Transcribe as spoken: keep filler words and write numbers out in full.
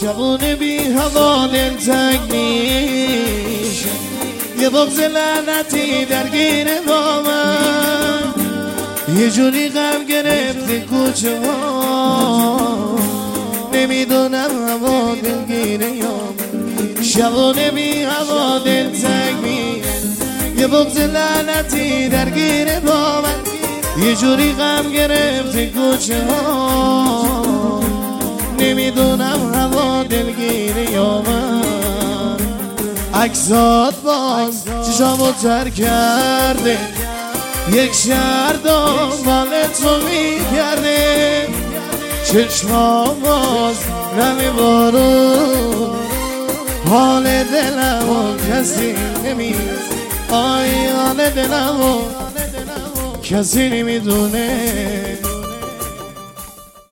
شبونه بی هوا دل تنگ میشه، یه بغض لعنتی درگیر با من، یه جوری غم گرفته کوچه ها، نمیدونم هوا دلگیره یا من. شبونه بی هوا دل تنگ میشه، یه بغض لعنتی درگیر با من، یه جوری غم گرفته کوچه ها، نمیدونم هوا دلگیره یا من. عکسات باز چشامو تر کرده، یک شهر دنبال تو میگرده، چشمام باز نمی بارون، حال دلمو کسی نمیدونه، آی حال دلمو کسی نمیدونه.